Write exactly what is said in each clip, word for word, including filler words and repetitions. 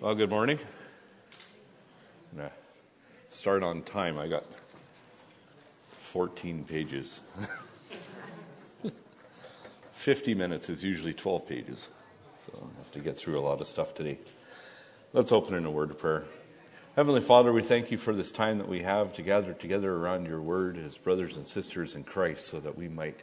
Well, good morning. I'm gonna start on time. I got fourteen pages. fifty minutes is usually twelve pages. So I have to get through a lot of stuff today. Let's open in a word of prayer. Heavenly Father, we thank you for this time that we have to gather together around your word as brothers and sisters in Christ so that we might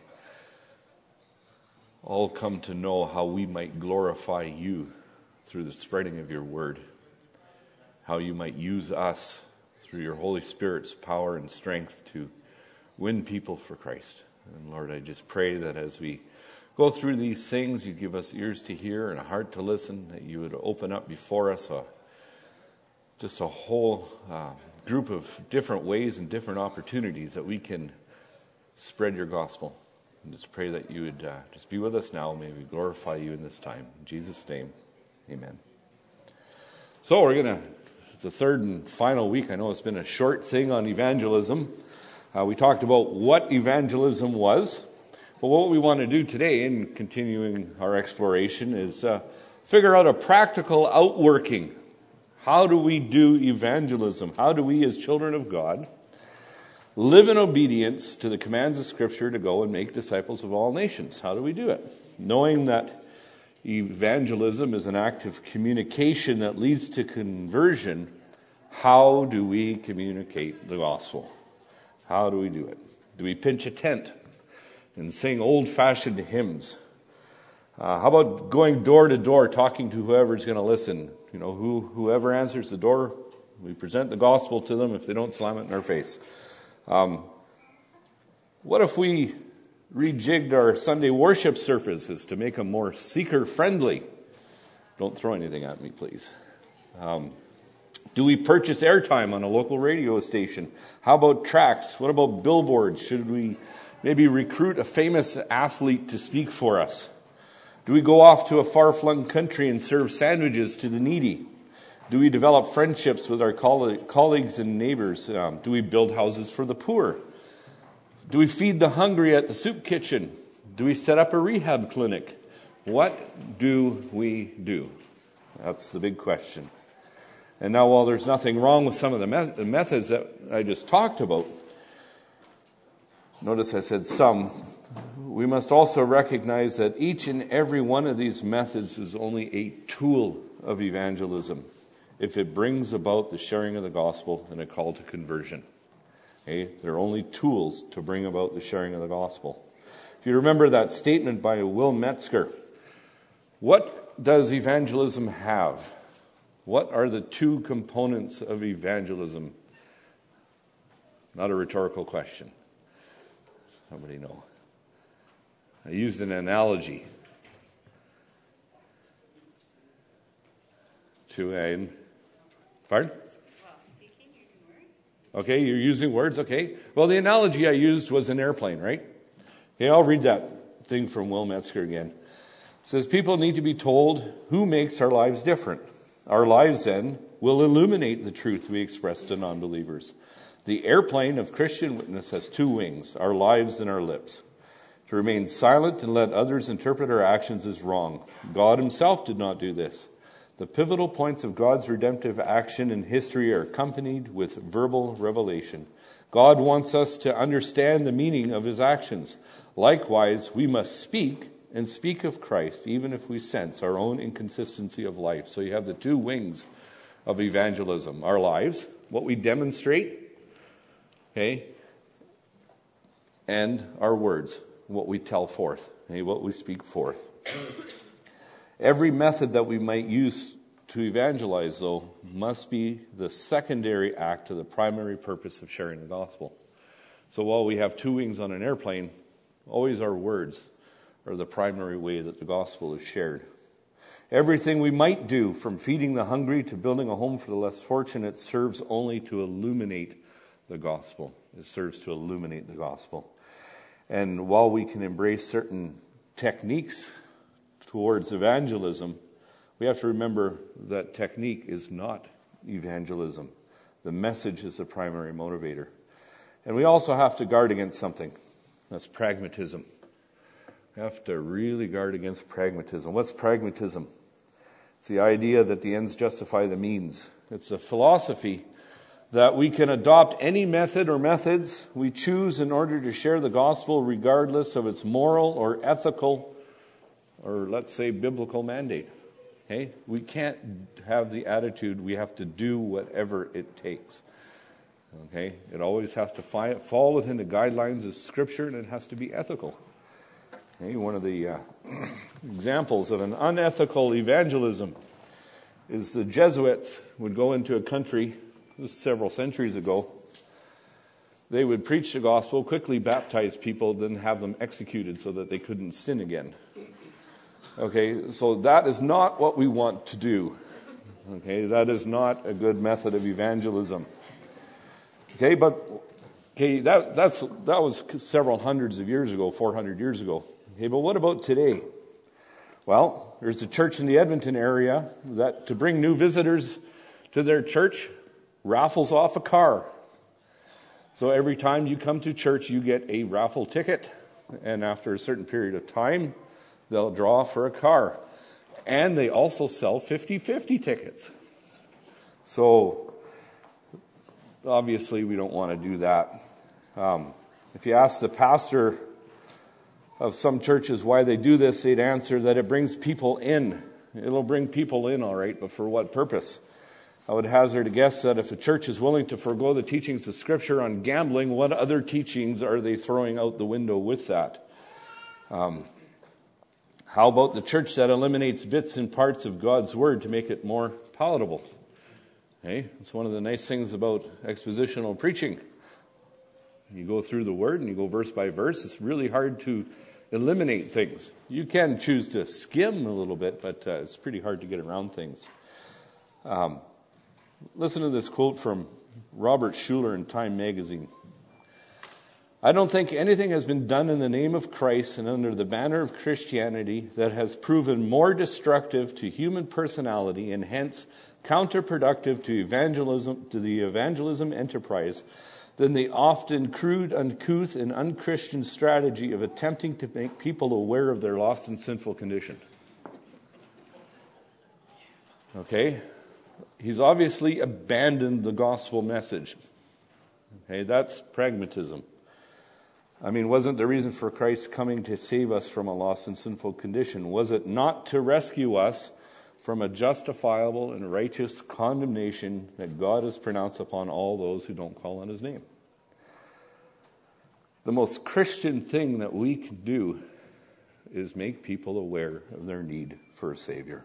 all come to know how we might glorify you through the spreading of your word, how you might use us through your Holy Spirit's power and strength to win people for Christ. And Lord, I just pray that as we go through these things, you give us ears to hear and a heart to listen, that you would open up before us a, just a whole uh, group of different ways and different opportunities that we can spread your gospel. And just pray that you would uh, just be with us now. May we glorify you in this time. In Jesus' name. Amen. So we're going to, it's the third and final week. I know it's been a short thing on evangelism. Uh, we talked about what evangelism was. But what we want to do today in continuing our exploration is uh, figure out a practical outworking. How do we do evangelism? How do we as children of God live in obedience to the commands of Scripture to go and make disciples of all nations? How do we do it? Knowing that evangelism is an act of communication that leads to conversion, how do we communicate the gospel? How do we do it? Do we pinch a tent and sing old-fashioned hymns? Uh, how about going door to door, talking to whoever's going to listen? You know, who whoever answers the door, we present the gospel to them if they don't slam it in our face. Um, what if we rejigged our Sunday worship services to make them more seeker-friendly? Don't throw anything at me, please. Um, do we purchase airtime on a local radio station? How about tracts? What about billboards? Should we maybe recruit a famous athlete to speak for us? Do we go off to a far-flung country and serve sandwiches to the needy? Do we develop friendships with our colleagues and neighbors? Um, do we build houses for the poor? Do we feed the hungry at the soup kitchen? Do we set up a rehab clinic? What do we do? That's the big question. And now, while there's nothing wrong with some of the me- methods that I just talked about, notice I said some, we must also recognize that each and every one of these methods is only a tool of evangelism if it brings about the sharing of the gospel and a call to conversion. Okay? They're only tools to bring about the sharing of the gospel. If you remember that statement by Will Metzger, what does evangelism have? What are the two components of evangelism? Not a rhetorical question. Somebody know. I used an analogy to a... Pardon? Okay, you're using words, okay. Well, the analogy I used was an airplane, right? Okay, I'll read that thing from Will Metzger again. It says, people need to be told who makes our lives different. Our lives, then, will illuminate the truth we express to non-believers. The airplane of Christian witness has two wings, our lives and our lips. To remain silent and let others interpret our actions is wrong. God himself did not do this. The pivotal points of God's redemptive action in history are accompanied with verbal revelation. God wants us to understand the meaning of his actions. Likewise, we must speak and speak of Christ, even if we sense our own inconsistency of life. So you have the two wings of evangelism. Our lives, what we demonstrate, okay, and our words, what we tell forth, okay, what we speak forth. Every method that we might use to evangelize, though, must be the secondary act to the primary purpose of sharing the gospel. So while we have two wings on an airplane, always our words are the primary way that the gospel is shared. Everything we might do, from feeding the hungry to building a home for the less fortunate, serves only to illuminate the gospel. It serves to illuminate the gospel. And while we can embrace certain techniques towards evangelism, we have to remember that technique is not evangelism. The message is the primary motivator. And we also have to guard against something. That's pragmatism. We have to really guard against pragmatism. What's pragmatism? It's the idea that the ends justify the means. It's a philosophy that we can adopt any method or methods we choose in order to share the gospel regardless of its moral or ethical or, let's say, biblical mandate. Okay? We can't have the attitude we have to do whatever it takes. Okay? It always has to fi- fall within the guidelines of Scripture, and it has to be ethical. Okay? One of the uh, examples of an unethical evangelism is the Jesuits would go into a country, this was several centuries ago. They would preach the gospel, quickly baptize people, then have them executed so that they couldn't sin again. Okay, so that is not what we want to do. Okay, that is not a good method of evangelism. Okay, but okay, that that's that was several hundreds of years ago, four hundred years ago. Okay, but what about today? Well, there's a church in the Edmonton area that, to bring new visitors to their church, raffles off a car. So every time you come to church, you get a raffle ticket, and after a certain period of time, they'll draw for a car. And they also sell fifty-fifty tickets. So, obviously, we don't want to do that. Um, if you ask the pastor of some churches why they do this, they'd answer that it brings people in. It'll bring people in, all right, but for what purpose? I would hazard a guess that if a church is willing to forego the teachings of Scripture on gambling, what other teachings are they throwing out the window with that? Um, how about the church that eliminates bits and parts of God's Word to make it more palatable? Hey, it's one of the nice things about expositional preaching. You go through the Word and you go verse by verse. It's really hard to eliminate things. You can choose to skim a little bit, but uh, it's pretty hard to get around things. Um, listen to this quote from Robert Schuller in Time magazine. I don't think anything has been done in the name of Christ and under the banner of Christianity that has proven more destructive to human personality and hence counterproductive to evangelism, to the evangelism enterprise than the often crude, uncouth, and unchristian strategy of attempting to make people aware of their lost and sinful condition. Okay? He's obviously abandoned the gospel message. Okay, that's pragmatism. I mean, wasn't the reason for Christ coming to save us from a lost and sinful condition? Was it not to rescue us from a justifiable and righteous condemnation that God has pronounced upon all those who don't call on His name? The most Christian thing that we can do is make people aware of their need for a Savior.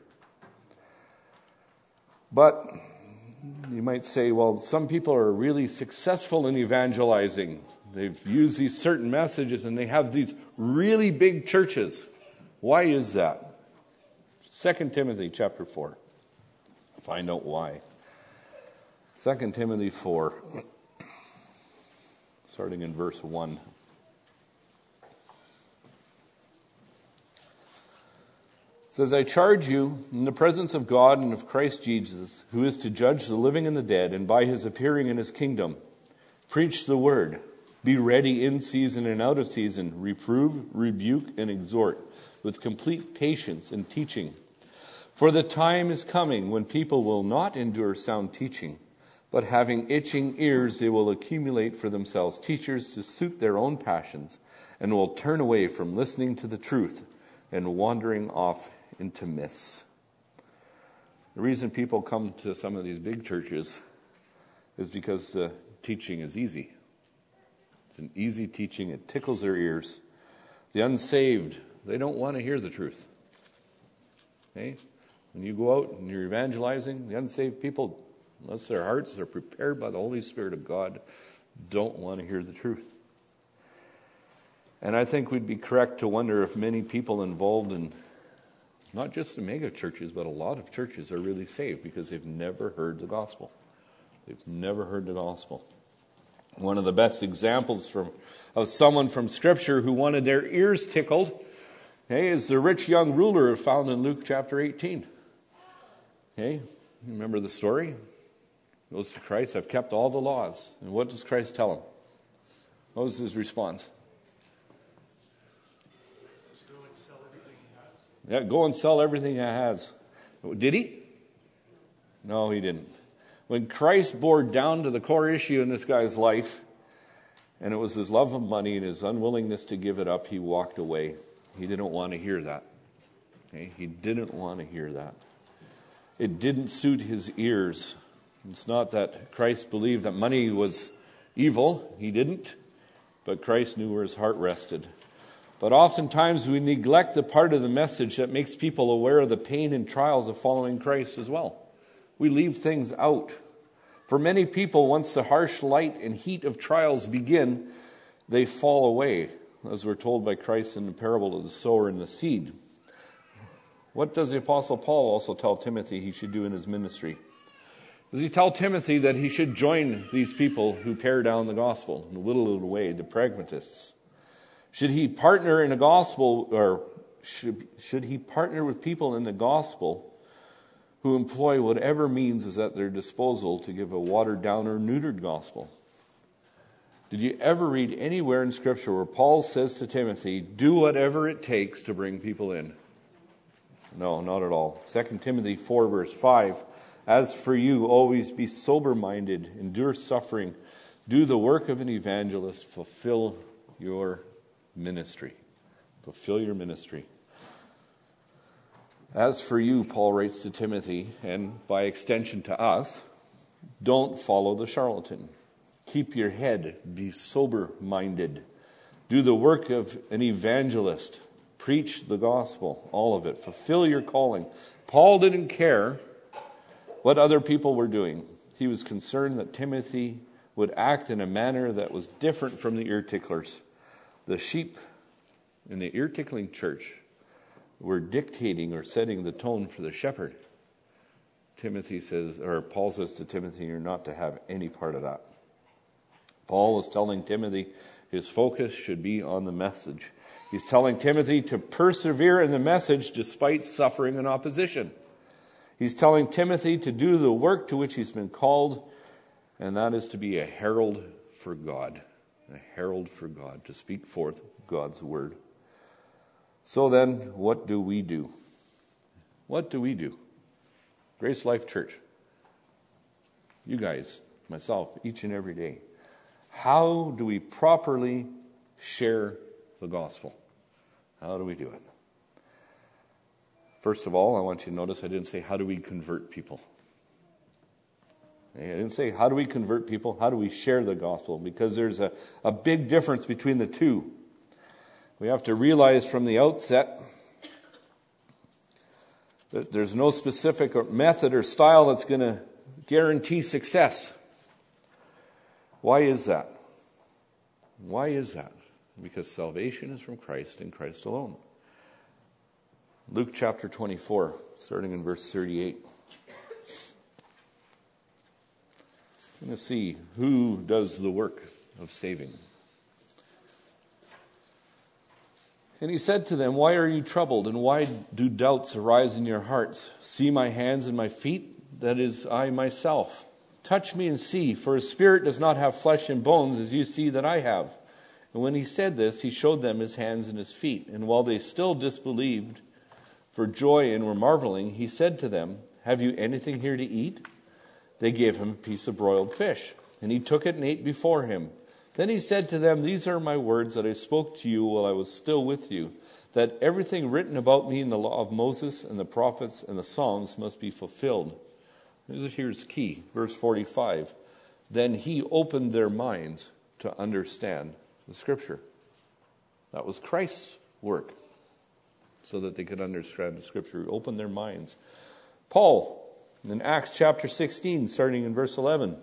But you might say, well, some people are really successful in evangelizing. They've used these certain messages and they have these really big churches. Why is that? Second Timothy chapter four. Find out why. Second Timothy four, starting in verse one. It says, I charge you in the presence of God and of Christ Jesus, who is to judge the living and the dead, and by His appearing in His kingdom, preach the word. Be ready in season and out of season. Reprove, rebuke, and exhort with complete patience and teaching. For the time is coming when people will not endure sound teaching, but having itching ears, they will accumulate for themselves teachers to suit their own passions, and will turn away from listening to the truth and wandering off into myths. The reason people come to some of these big churches is because the teaching is easy. It's an easy teaching. It tickles their ears. The unsaved, they don't want to hear the truth. Okay? When you go out and you're evangelizing, the unsaved people, unless their hearts are prepared by the Holy Spirit of God, don't want to hear the truth. And I think we'd be correct to wonder if many people involved in not just the mega churches, but a lot of churches are really saved because they've never heard the gospel. They've never heard the gospel. One of the best examples from of someone from Scripture who wanted their ears tickled, okay, is the rich young ruler found in Luke chapter eighteen. Okay, you remember the story? He goes to Christ, I've kept all the laws. And what does Christ tell him? What was his response? Yeah, go and sell everything he has Did he? No, he didn't. When Christ bore down to the core issue in this guy's life, and it was his love of money and his unwillingness to give it up, he walked away. He didn't want to hear that. Okay? He didn't want to hear that. It didn't suit his ears. It's not that Christ believed that money was evil. He didn't. But Christ knew where his heart rested. But oftentimes we neglect the part of the message that makes people aware of the pain and trials of following Christ as well. We leave things out. For many people, once the harsh light and heat of trials begin, they fall away, as we're told by Christ in the parable of the sower and the seed. What does the Apostle Paul also tell Timothy he should do in his ministry? Does he tell Timothy that he should join these people who pare down the gospel and whittle it away, the pragmatists? Should he partner in a gospel, or should, should he partner with people in the gospel who employ whatever means is at their disposal to give a watered down or neutered gospel? Did you ever read anywhere in Scripture where Paul says to Timothy, do whatever it takes to bring people in? No, not at all. Second Timothy four verse five, as for you, always be sober-minded, endure suffering, do the work of an evangelist, fulfill your ministry. Fulfill your ministry. As for you, Paul writes to Timothy, and by extension to us, don't follow the charlatan. Keep your head, be sober-minded. Do the work of an evangelist. Preach the gospel, all of it. Fulfill your calling. Paul didn't care what other people were doing. He was concerned that Timothy would act in a manner that was different from the ear-ticklers. The sheep in the ear-tickling church were dictating or setting the tone for the shepherd. Timothy says, or Paul says to Timothy, you're not to have any part of that. Paul is telling Timothy his focus should be on the message. He's telling Timothy to persevere in the message despite suffering and opposition. He's telling Timothy to do the work to which he's been called, and that is to be a herald for God. A herald for God, to speak forth God's word. So then, what do we do? What do we do? Grace Life Church. You guys, myself, each and every day. How do we properly share the gospel? How do we do it? First of all, I want you to notice I didn't say, how do we convert people? I didn't say, how do we convert people? How do we share the gospel? Because there's a, a big difference between the two. We have to realize from the outset that there's no specific method or style that's going to guarantee success. Why is that? Why is that? Because salvation is from Christ and Christ alone. Luke chapter twenty-four, starting in verse thirty-eight. We're going to see who does the work of saving. And he said to them, why are you troubled, and why do doubts arise in your hearts? See my hands and my feet, that is I myself. Touch me and see, for a spirit does not have flesh and bones, as you see that I have. And when he said this, he showed them his hands and his feet. And while they still disbelieved for joy and were marveling, he said to them, have you anything here to eat? They gave him a piece of broiled fish, and he took it and ate before him. Then he said to them, these are my words that I spoke to you while I was still with you, that everything written about me in the law of Moses and the prophets and the Psalms must be fulfilled. Here's key, verse forty-five. Then he opened their minds to understand the Scripture. That was Christ's work, so that they could understand the Scripture. He opened their minds. Paul, in Acts chapter sixteen, starting in verse eleven.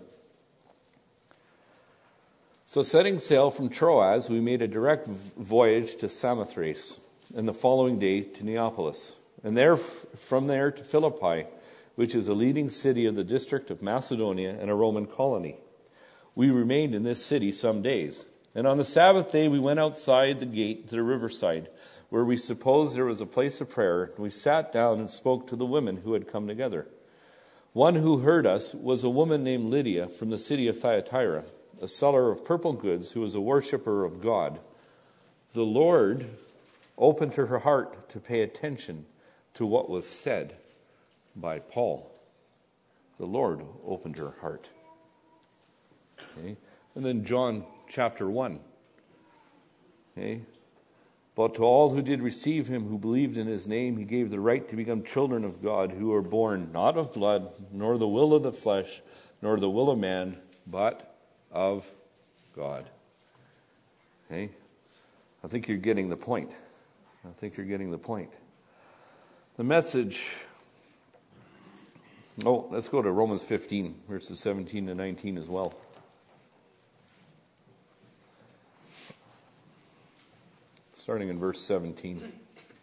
So setting sail from Troas, we made a direct voyage to Samothrace, and the following day to Neapolis, and there from there to Philippi, which is a leading city of the district of Macedonia and a Roman colony. We remained in this city some days, and on the Sabbath day we went outside the gate to the riverside, where we supposed there was a place of prayer, and we sat down and spoke to the women who had come together. One who heard us was a woman named Lydia from the city of Thyatira, a seller of purple goods who was a worshiper of God. The Lord opened to her heart to pay attention to what was said by Paul. The Lord opened her heart. Okay? And then John chapter one. Okay? But to all who did receive him, who believed in his name, he gave the right to become children of God, who are born not of blood, nor the will of the flesh, nor the will of man, but of God. Okay? I think you're getting the point. I think you're getting the point. The message... Oh, let's go to Romans fifteen, verses seventeen to nineteen as well. Starting in verse seventeen.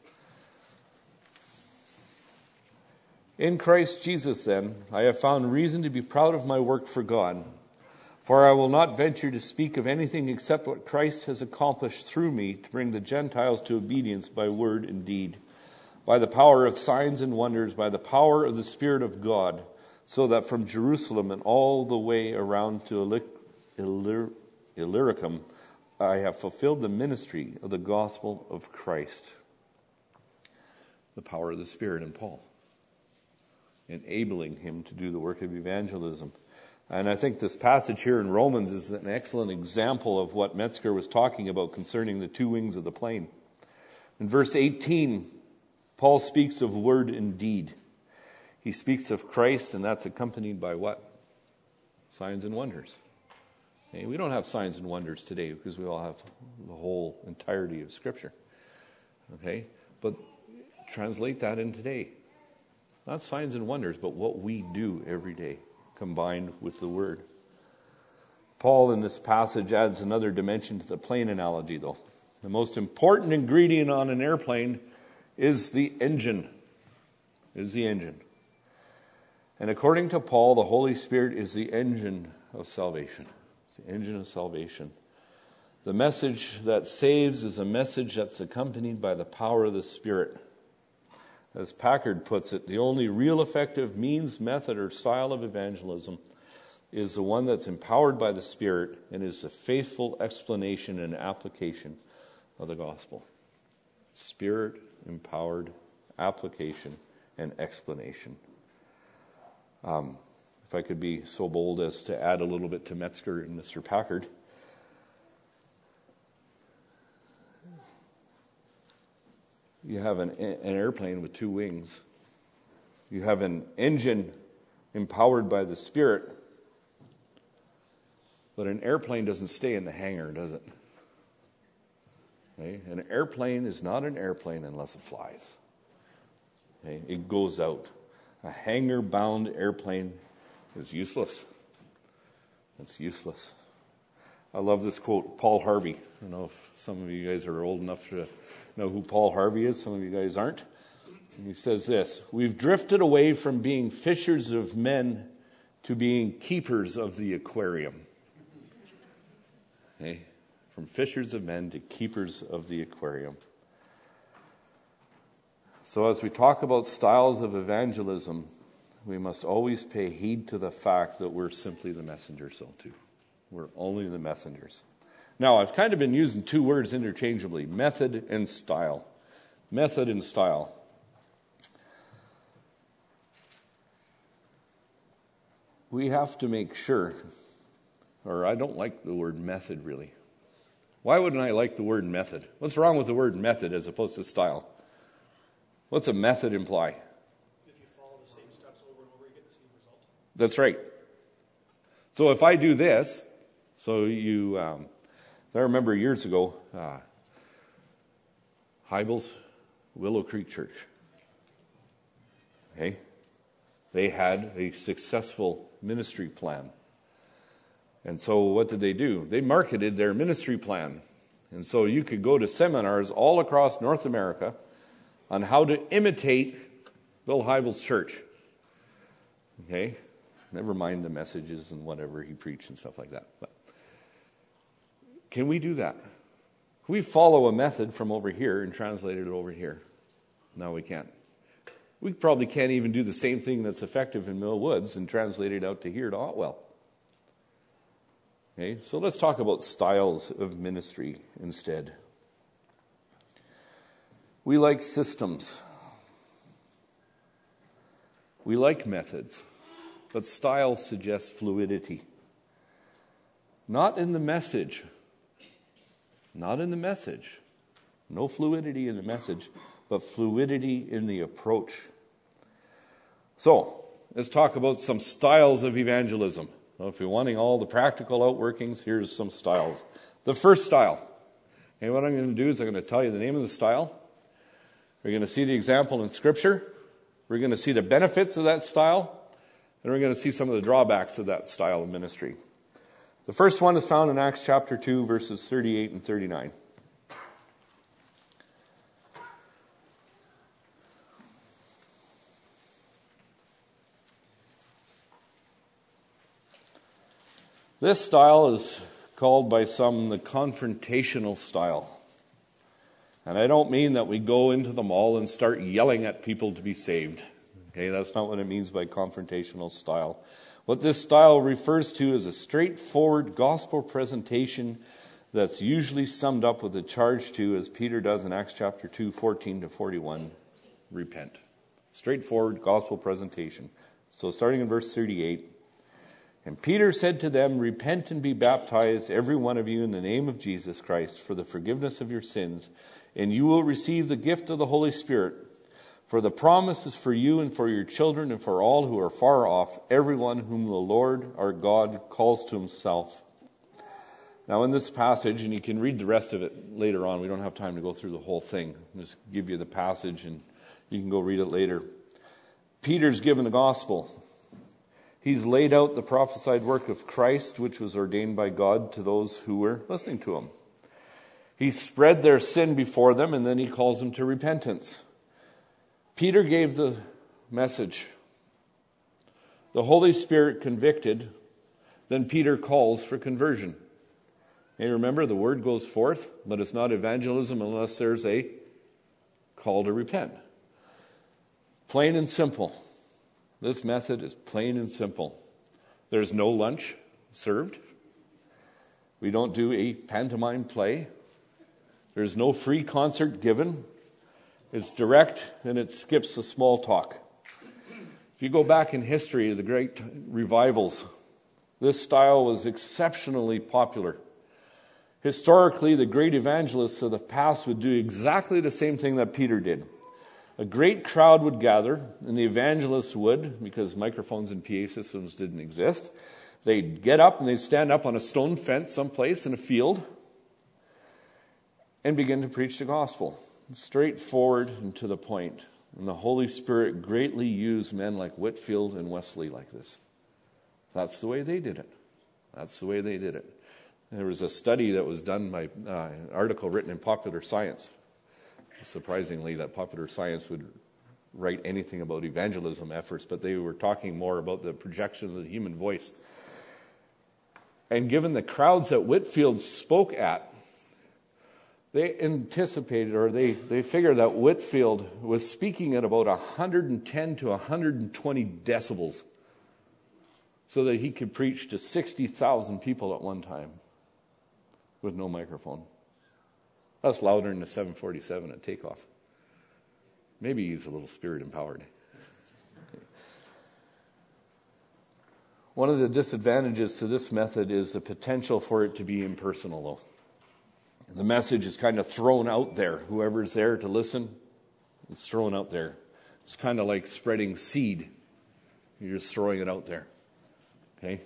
In Christ Jesus, then, I have found reason to be proud of my work for God. For I will not venture to speak of anything except what Christ has accomplished through me to bring the Gentiles to obedience by word and deed, by the power of signs and wonders, by the power of the Spirit of God, so that from Jerusalem and all the way around to Illyr- Illyricum, I have fulfilled the ministry of the gospel of Christ. The power of the Spirit in Paul, enabling him to do the work of evangelism. And I think this passage here in Romans is an excellent example of what Metzger was talking about concerning the two wings of the plane. In verse eighteen, Paul speaks of word and deed. He speaks of Christ, and that's accompanied by what? Signs and wonders. Okay, we don't have signs and wonders today because we all have the whole entirety of Scripture. Okay, but translate that in today. Not signs and wonders, but what we do every day, combined with the Word. Paul in this passage adds another dimension to the plane analogy, though. The most important ingredient on an airplane is the engine. Is the engine. And according to Paul, the Holy Spirit is the engine of salvation. It's the engine of salvation. The message that saves is a message that's accompanied by the power of the Spirit. As Packard puts it, the only real effective means, method, or style of evangelism is the one that's empowered by the Spirit and is the faithful explanation and application of the gospel. Spirit-empowered application and explanation. Um, if I could be so bold as to add a little bit to Metzger and Mister Packard. You have an, an airplane with two wings. You have an engine empowered by the Spirit. But an airplane doesn't stay in the hangar, does it? Okay? An airplane is not an airplane unless it flies. Okay? It goes out. A hangar-bound airplane is useless. It's useless. I love this quote, Paul Harvey. I don't know if some of you guys are old enough to know who Paul Harvey is. Some of you guys aren't. And he says this: we've drifted away from being fishers of men to being keepers of the aquarium. Okay? From fishers of men to keepers of the aquarium. So as we talk about styles of evangelism, we must always pay heed to the fact that we're simply the messengers, so too. We're only the messengers. Now, I've kind of been using two words interchangeably, method and style. Method and style. We have to make sure, or I don't like the word method really. Why wouldn't I like the word method? What's wrong with the word method as opposed to style? What's a method imply? If you follow the same steps over and over, you get the same result. That's right. So if I do this, so you, um, I remember years ago, uh, Hybels, Willow Creek Church. Okay, they had a successful ministry plan. And so what did they do? They marketed their ministry plan. And so you could go to seminars all across North America on how to imitate Bill Hybels' church. Okay? Never mind the messages and whatever he preached and stuff like that. But can we do that? Can we follow a method from over here and translate it over here? No, we can't. We probably can't even do the same thing that's effective in Mill Woods and translate it out to here to Otwell. Okay, so let's talk about styles of ministry instead. We like systems. We like methods, but style suggests fluidity. Not in the message. Not in the message. No fluidity in the message, but fluidity in the approach. So, let's talk about some styles of evangelism. Well, if you're wanting all the practical outworkings, here's some styles. The first style. Okay, what I'm going to do is I'm going to tell you the name of the style. We're going to see the example in Scripture. We're going to see the benefits of that style. And we're going to see some of the drawbacks of that style of ministry. The first one is found in Acts chapter two, verses thirty-eight and thirty-nine. This style is called by some the confrontational style. And I don't mean that we go into the mall and start yelling at people to be saved. Okay, that's not what it means by confrontational style. What this style refers to is a straightforward gospel presentation that's usually summed up with a charge to, as Peter does in Acts chapter two, fourteen to forty-one, repent. Straightforward gospel presentation. So starting in verse thirty-eight, and Peter said to them, repent and be baptized, every one of you, in the name of Jesus Christ, for the forgiveness of your sins, and you will receive the gift of the Holy Spirit. For the promise is for you and for your children and for all who are far off, everyone whom the Lord our God calls to himself. Now in this passage, and you can read the rest of it later on, we don't have time to go through the whole thing. I'll just give you the passage and you can go read it later. Peter's given the gospel. He's laid out the prophesied work of Christ, which was ordained by God to those who were listening to him. He spread their sin before them, and then he calls them to repentance. Peter gave the message. The Holy Spirit convicted, then Peter calls for conversion. And remember, the word goes forth, but it's not evangelism unless there's a call to repent. Plain and simple. This method is plain and simple. There's no lunch served. We don't do a pantomime play. There's no free concert given. It's direct and it skips the small talk. If you go back in history, the great revivals, this style was exceptionally popular. Historically, the great evangelists of the past would do exactly the same thing that Peter did. A great crowd would gather, and the evangelists would, because microphones and P A systems didn't exist, they'd get up and they'd stand up on a stone fence someplace in a field and begin to preach the gospel. Straightforward and to the point. And the Holy Spirit greatly used men like Whitefield and Wesley like this. That's the way they did it. That's the way they did it. There was a study that was done by uh, an article written in Popular Science. Surprisingly, that Popular Science would write anything about evangelism efforts, but they were talking more about the projection of the human voice. And given the crowds that Whitefield spoke at, they anticipated, or they, they figured that Whitefield was speaking at about one hundred ten to one hundred twenty decibels so that he could preach to sixty thousand people at one time with no microphone. That's louder than the seven forty-seven at takeoff. Maybe he's a little spirit empowered. One of the disadvantages to this method is the potential for it to be impersonal, though. The message is kind of thrown out there. Whoever's there to listen, it's thrown out there. It's kind of like spreading seed. You're just throwing it out there. Okay?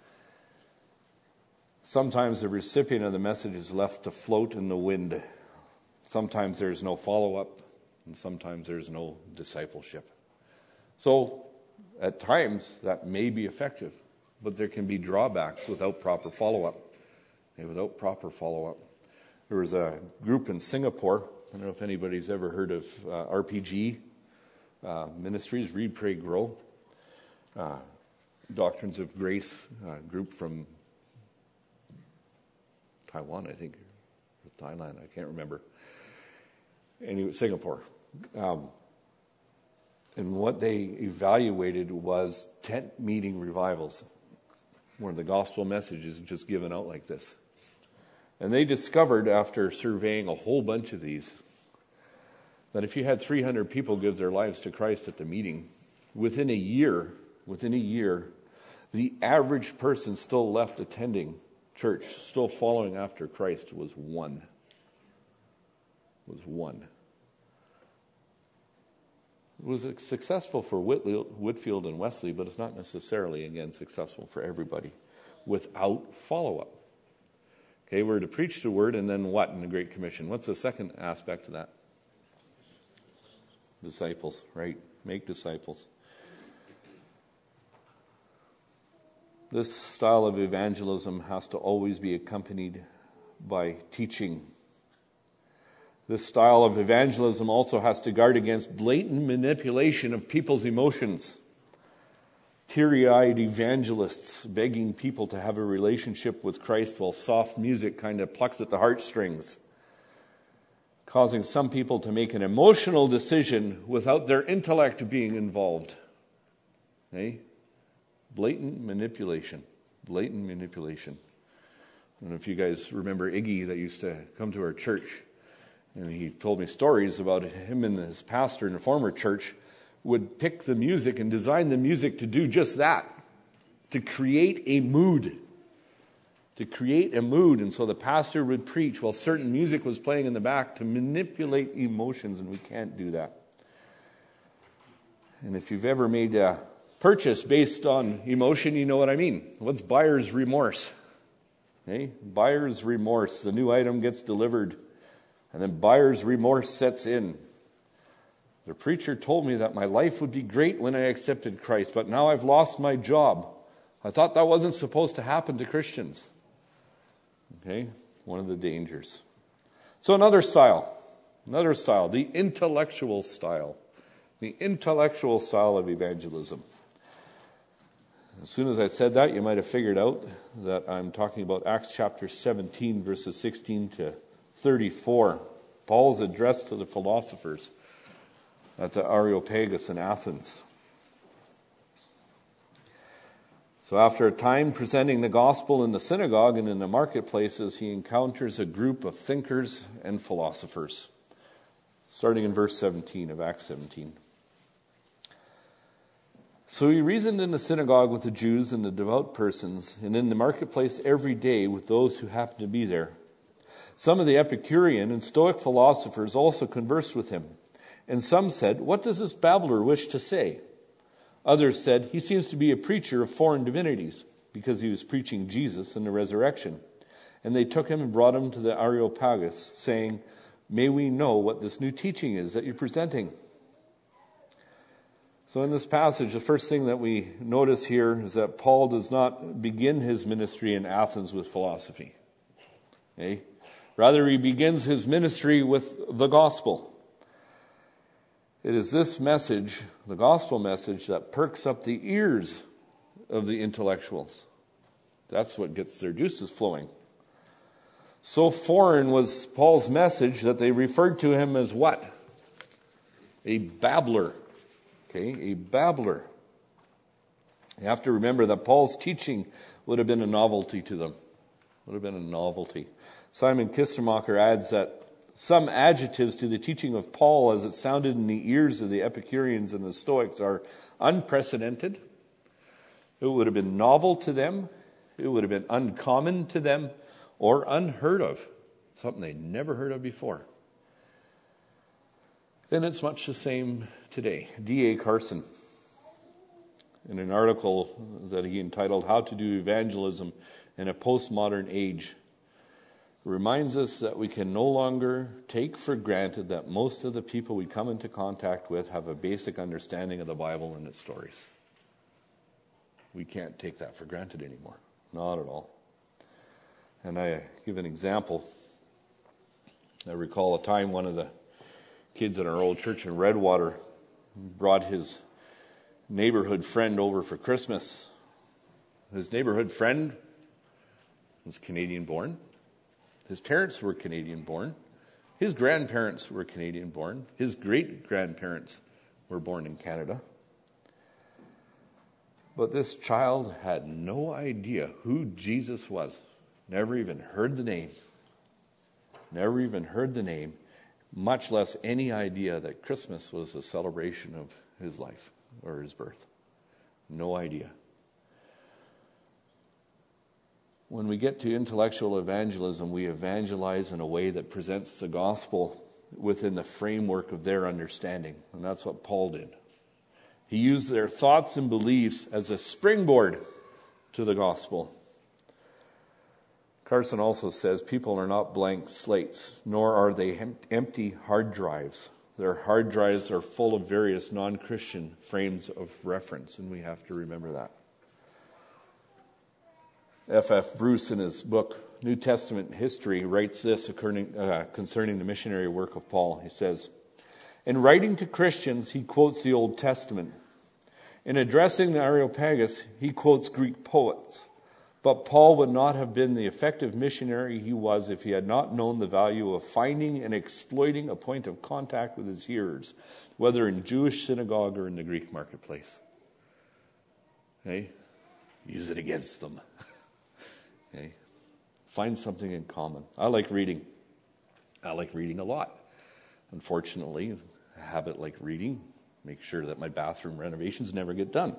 Sometimes the recipient of the message is left to float in the wind. Sometimes there's no follow-up, and sometimes there's no discipleship. So, at times, that may be effective, but there can be drawbacks without proper follow-up. Okay, without proper follow-up. There was a group in Singapore. I don't know if anybody's ever heard of uh, R P G uh, Ministries, Read, Pray, Grow. Uh, Doctrines of Grace uh, group from Taiwan, I think, or Thailand, I can't remember. Anyway, Singapore. Um, and what they evaluated was tent meeting revivals, where the gospel message is just given out like this. And they discovered, after surveying a whole bunch of these, that if you had three hundred people give their lives to Christ at the meeting, within a year, within a year, the average person still left attending church, still following after Christ, was one. Was one. It was successful for Whitfield and Wesley, but it's not necessarily, again, successful for everybody without follow-up. Okay, we're to preach the word, and then what in the Great Commission? What's the second aspect of that? Disciples, right? Make disciples. This style of evangelism has to always be accompanied by teaching. This style of evangelism also has to guard against blatant manipulation of people's emotions. Teary-eyed evangelists begging people to have a relationship with Christ while soft music kind of plucks at the heartstrings, causing some people to make an emotional decision without their intellect being involved. Okay? Blatant manipulation. Blatant manipulation. I don't know if you guys remember Iggy that used to come to our church. And he told me stories about him and his pastor in a former church would pick the music and design the music to do just that. To create a mood. To create a mood. And so the pastor would preach while certain music was playing in the back to manipulate emotions, and we can't do that. And if you've ever made a purchase based on emotion, you know what I mean. What's buyer's remorse? Okay? Buyer's remorse. The new item gets delivered, and then buyer's remorse sets in. The preacher told me that my life would be great when I accepted Christ, but now I've lost my job. I thought that wasn't supposed to happen to Christians. Okay? One of the dangers. So another style. Another style. The intellectual style. The intellectual style of evangelism. As soon as I said that, you might have figured out that I'm talking about Acts chapter seventeen, verses sixteen to thirty-four. Paul's address to the philosophers at the Areopagus in Athens. So after a time presenting the gospel in the synagogue and in the marketplaces, he encounters a group of thinkers and philosophers. Starting in verse seventeen of Acts seventeen. So he reasoned in the synagogue with the Jews and the devout persons, and in the marketplace every day with those who happened to be there. Some of the Epicurean and Stoic philosophers also conversed with him. And some said, "What does this babbler wish to say?" Others said, "He seems to be a preacher of foreign divinities," because he was preaching Jesus and the resurrection. And they took him and brought him to the Areopagus, saying, "May we know what this new teaching is that you're presenting?" So in this passage, the first thing that we notice here is that Paul does not begin his ministry in Athens with philosophy. Okay? Rather, he begins his ministry with the gospel. It is this message, the gospel message, that perks up the ears of the intellectuals. That's what gets their juices flowing. So foreign was Paul's message that they referred to him as what? A babbler. Okay, a babbler. You have to remember that Paul's teaching would have been a novelty to them. Would have been a novelty. Simon Kistemacher adds that some adjectives to the teaching of Paul as it sounded in the ears of the Epicureans and the Stoics are unprecedented. It would have been novel to them. It would have been uncommon to them, or unheard of. Something they'd never heard of before. And it's much the same today. D A Carson, in an article that he entitled "How to Do Evangelism in a Postmodern Age," reminds us that we can no longer take for granted that most of the people we come into contact with have a basic understanding of the Bible and its stories. We can't take that for granted anymore. Not at all. And I give an example. I recall a time one of the kids in our old church in Redwater brought his neighborhood friend over for Christmas. His neighborhood friend was Canadian born. His parents were Canadian born. His grandparents were Canadian born. His great grandparents were born in Canada. But this child had no idea who Jesus was. Never even heard the name. Never even heard the name. Much less any idea that Christmas was a celebration of his life. or his birth. No idea. When we get to intellectual evangelism, we evangelize in a way that presents the gospel within the framework of their understanding. And that's what Paul did. He used their thoughts and beliefs as a springboard to the gospel. Carson also says, people are not blank slates, nor are they empty hard drives. Their hard drives are full of various non-Christian frames of reference, and we have to remember that. F F Bruce, in his book, New Testament History, writes this uh, concerning the missionary work of Paul. He says, in writing to Christians, he quotes the Old Testament. In addressing the Areopagus, he quotes Greek poets. But Paul would not have been the effective missionary he was if he had not known the value of finding and exploiting a point of contact with his hearers, whether in Jewish synagogue or in the Greek marketplace. Okay? Use it against them. Okay? Find something in common. I like reading. I like reading a lot. Unfortunately, a habit like reading makes sure that my bathroom renovations never get done.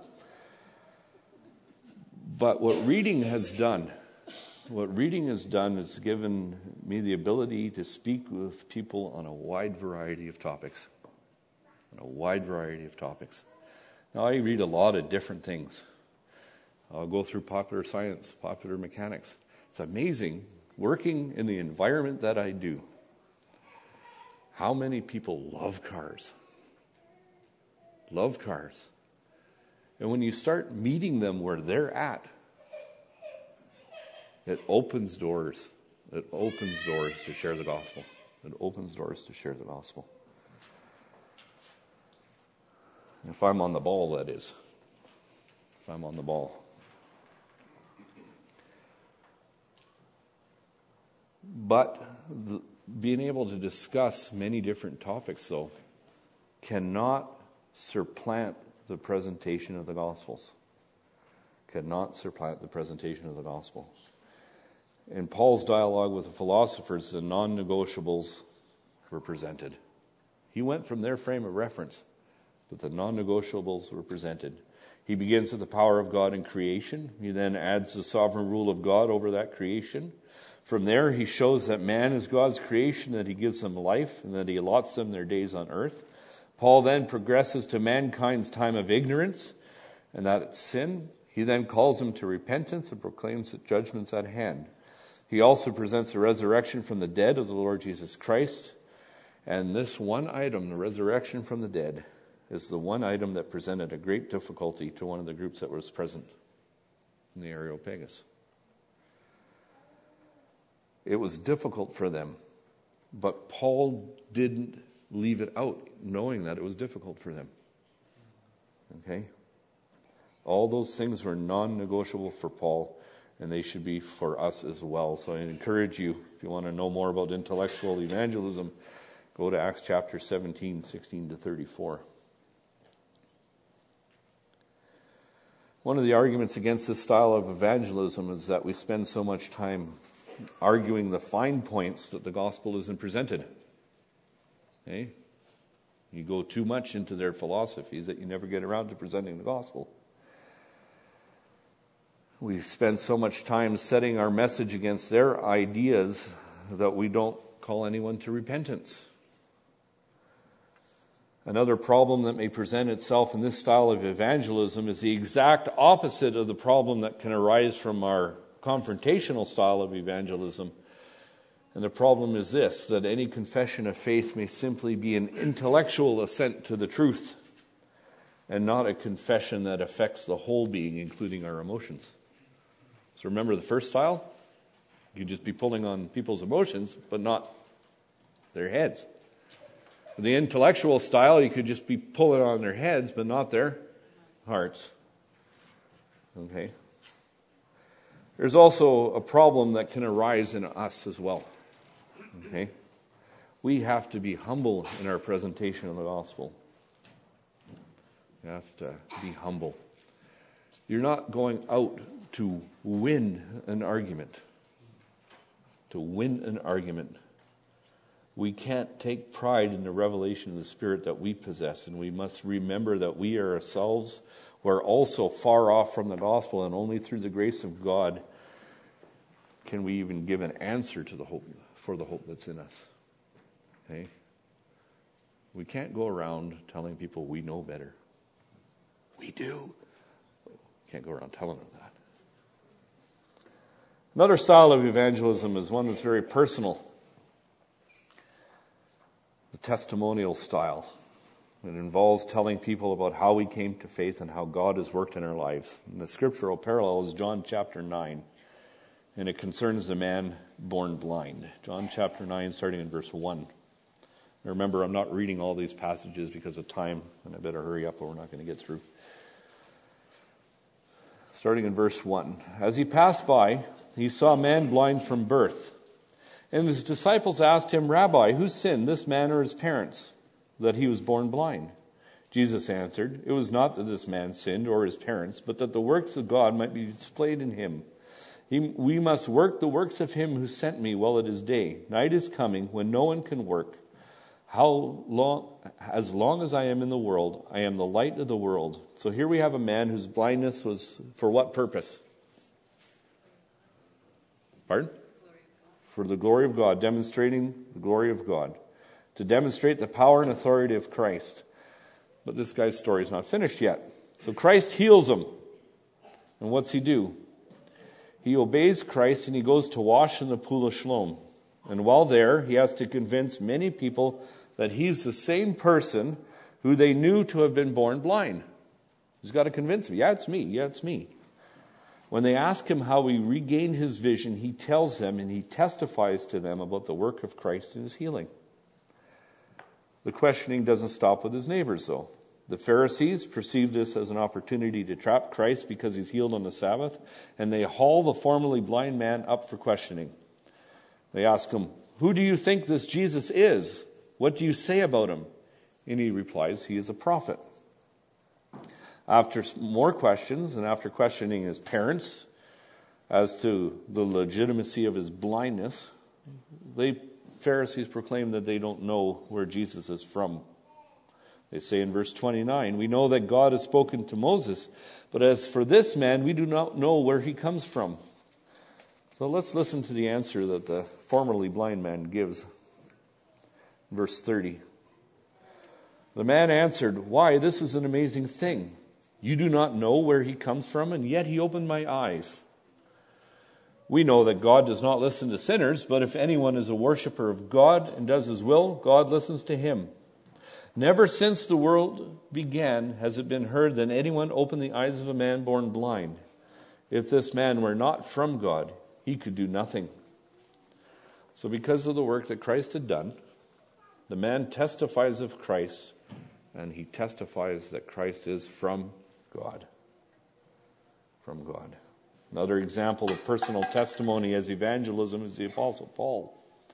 But what reading has done, what reading has done is given me the ability to speak with people on a wide variety of topics. On a wide variety of topics. Now, I read a lot of different things. I'll go through popular science, popular mechanics. It's amazing, working in the environment that I do, how many people love cars. Love cars. And when you start meeting them where they're at, it opens doors. It opens doors to share the gospel. It opens doors to share the gospel. If I'm on the ball, that is. If I'm on the ball. But the, being able to discuss many different topics, though, cannot supplant the presentation of the Gospels. Cannot supplant the presentation of the Gospel. In Paul's dialogue with the philosophers, the non-negotiables were presented. He went from their frame of reference, but the non-negotiables were presented. He begins with the power of God in creation. He then adds the sovereign rule of God over that creation. From there, he shows that man is God's creation, that he gives them life, and that he allots them their days on earth. Paul then progresses to mankind's time of ignorance, and that it's sin. He then calls them to repentance and proclaims that judgment's at hand. He also presents the resurrection from the dead of the Lord Jesus Christ. And this one item, the resurrection from the dead, is the one item that presented a great difficulty to one of the groups that was present in the Areopagus. It was difficult for them, but Paul didn't leave it out, knowing that it was difficult for them. Okay? All those things were non-negotiable for Paul, and they should be for us as well. So I encourage you, if you want to know more about intellectual evangelism, go to Acts chapter seventeen, sixteen to thirty-four. One of the arguments against this style of evangelism is that we spend so much time arguing the fine points that the gospel isn't presented. Okay? You go too much into their philosophies that you never get around to presenting the gospel. We spend so much time setting our message against their ideas that we don't call anyone to repentance. Another problem that may present itself in this style of evangelism is the exact opposite of the problem that can arise from our confrontational style of evangelism. And the problem is this, that any confession of faith may simply be an intellectual assent to the truth and not a confession that affects the whole being, including our emotions. So remember the first style? You'd just be pulling on people's emotions, but not their heads. The intellectual style, you could just be pulling on their heads, but not their hearts. Okay? There's also a problem that can arise in us as well. Okay? We have to be humble in our presentation of the gospel. You have to be humble. You're not going out to win an argument. To win an argument. We can't take pride in the revelation of the Spirit that we possess, and we must remember that we are ourselves were also far off from the gospel, and only through the grace of God can we even give an answer to the hope for the hope that's in us. Okay? We can't go around telling people we know better. We do. Can't go around telling them that. Another style of evangelism is one that's very personal. The testimonial style. It involves telling people about how we came to faith and how God has worked in our lives. And the scriptural parallel is John chapter nine. And it concerns the man born blind. John chapter nine, starting in verse one. Remember, I'm not reading all these passages because of time, and I better hurry up or we're not going to get through. Starting in verse one. As he passed by, he saw a man blind from birth. And his disciples asked him, Rabbi, who sinned, this man or his parents, that he was born blind? Jesus answered, it was not that this man sinned or his parents, but that the works of God might be displayed in him. He, we must work the works of him who sent me while it is day. Night is coming when no one can work. How long, as long as I am in the world, I am the light of the world. So here we have a man whose blindness was for what purpose? Pardon? For the glory of God, demonstrating the glory of God. To demonstrate the power and authority of Christ. But this guy's story is not finished yet. So Christ heals him. And what's he do? He obeys Christ and he goes to wash in the pool of Siloam. And while there, he has to convince many people that he's the same person who they knew to have been born blind. He's got to convince them. Yeah, it's me. Yeah, it's me. When they ask him how he regained his vision, he tells them and he testifies to them about the work of Christ in his healing. The questioning doesn't stop with his neighbors, though. The Pharisees perceive this as an opportunity to trap Christ because he's healed on the Sabbath, and they haul the formerly blind man up for questioning. They ask him, who do you think this Jesus is? What do you say about him? And he replies, he is a prophet. After more questions, and after questioning his parents as to the legitimacy of his blindness, the Pharisees proclaim that they don't know where Jesus is from. They say in verse twenty-nine, we know that God has spoken to Moses, but as for this man, we do not know where he comes from. So let's listen to the answer that the formerly blind man gives. Verse thirty. The man answered, why, this is an amazing thing. You do not know where he comes from, and yet he opened my eyes. We know that God does not listen to sinners, but if anyone is a worshiper of God and does his will, God listens to him. Never since the world began has it been heard that anyone opened the eyes of a man born blind. If this man were not from God, he could do nothing. So because of the work that Christ had done, the man testifies of Christ, and he testifies that Christ is from God. From God. Another example of personal testimony as evangelism is the Apostle Paul.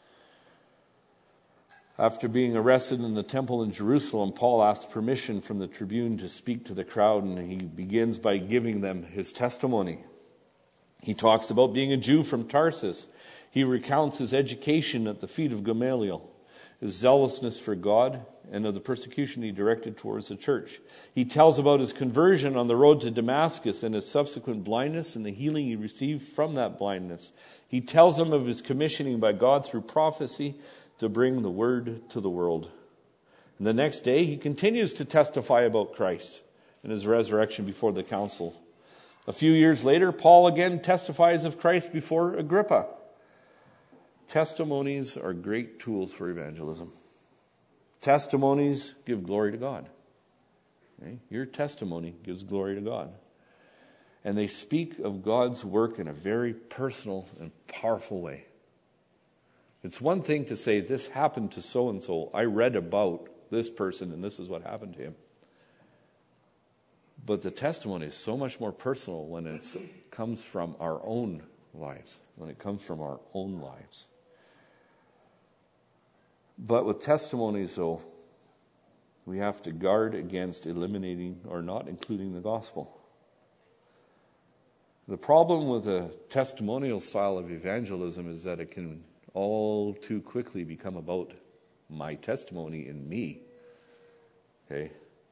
After being arrested in the temple in Jerusalem, Paul asked permission from the tribune to speak to the crowd, and he begins by giving them his testimony. He talks about being a Jew from Tarsus. He recounts his education at the feet of Gamaliel, his zealousness for God, and of the persecution he directed towards the church. He tells about his conversion on the road to Damascus and his subsequent blindness and the healing he received from that blindness. He tells them of his commissioning by God through prophecy to bring the word to the world. And the next day, he continues to testify about Christ and his resurrection before the council. A few years later, Paul again testifies of Christ before Agrippa. Testimonies are great tools for evangelism. Testimonies give glory to God. Okay? Your testimony gives glory to God. And they speak of God's work in a very personal and powerful way. It's one thing to say, this happened to so-and-so. I read about this person and this is what happened to him. But the testimony is so much more personal when it comes from our own lives, when it comes from our own lives. But with testimonies, though, we have to guard against eliminating or not including the gospel. The problem with a testimonial style of evangelism is that it can all too quickly become about my testimony in me, okay,